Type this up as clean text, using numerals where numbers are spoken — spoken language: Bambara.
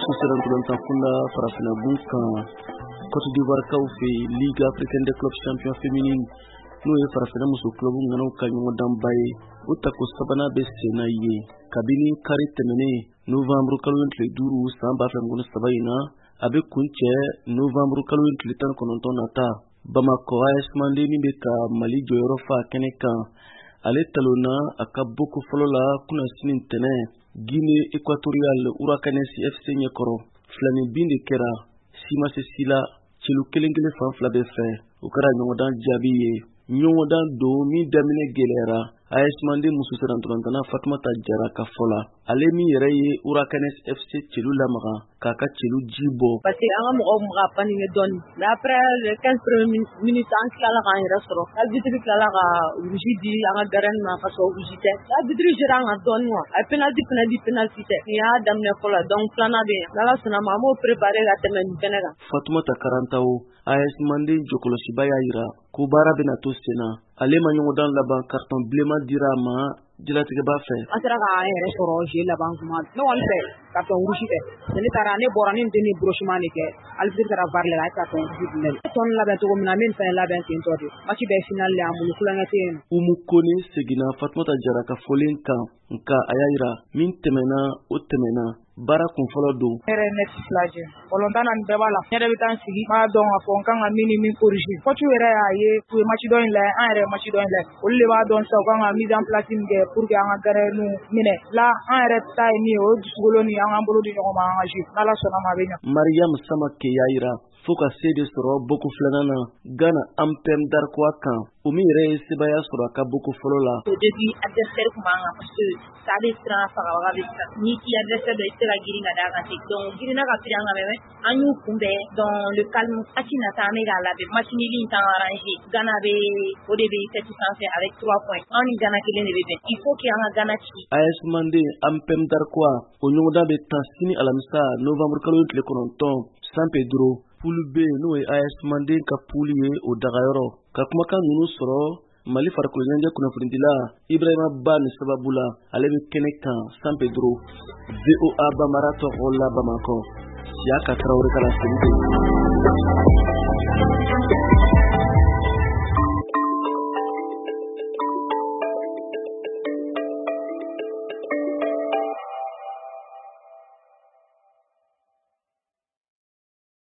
musu siran tulanta kunda farafina bunkan Côte d'Ivoire kawfe Ligue africaine des clubs champions féminine no ye farafina musu club ngano kanyo dambaye utako sabana be senaye kabini kari temene Novembre kalwentle duru samba fangono sabayina abe kunche Novembre kalwentle tan kononton nata Bamako AS Mandé ni beka Mali joyoro fa keneka ale talona akaboko folola kuna sinin tene Guinée équatoriale Urakanesi FC Nyekoro flani bindi kera sima sesila chelu kelengele fan flabe fe ukara nyongodan jabiye nyongodan do mi damine gelera AS Mandé musu serantulantana Fatmata Jara kafola ale mi yereye Urakanesi FC chelu lamaga kaka chelu jibo parce que anga mo mga panine don après les 15 premières minutes en kala ga restro arbitre kala ga rujidi anga garan ma faso rujite arbitre jiranga don wa penalty ya damne fola donc plana be la sona mamo préparer la semaine tenega Fatmata Karantao AS Mandé jokolo sibaya ira kubara benato sena ale manyo dan laban carton blema dirama dilatige ba fe asara ga restro je laban kuma no wal fe carton rujite ne tarane borane ndeni brochement ne ke alfir tara varle la carton rujite ton laban to mina men fa laban tin to de match be final le amulu kulangate umu koni segina Fatmata Jara ka folenka nka ayaira min temena o temena bara kun folo do ere net slaje volontaire an bebala nere bitan sigi ma don afon kan amini min corriger ko tu ere aye pour match do ile an ere match do ile o le ba don sa kan mise en place nge pour que an gare nu mine la an ere tay ni o dugolo ni an bolo di no ma an ji ala sona ma benya Mariam Samake yaira foka sede soro boku flanana gana ampem dar kwa kan umi re sibaya soro ka boku folola depuis adversaire kuma parce que ça des trans farawa bisa ni ki adversaire de tela giringa daga donc girina ka piranga meme anyu kumbe dans le calme atina ta mega la be match ni lin tan arrangé gana be o de be satisfait avec 3 points on gana kile ne be il faut qu'il y ait gana ci AS Mandé ampem dar kwa onyoda be tasini alamisa Novembre kalot le kononton San Pedro Pulbe no AS Mandé ka puliye o dagayoro ka kuma kan nunu soro Mali farko nyanja kuna furindila Ibrahima Bani sababula alebe keneka San Pedro VOA Bamarato Rola Bamako Siaka Traoré kala sente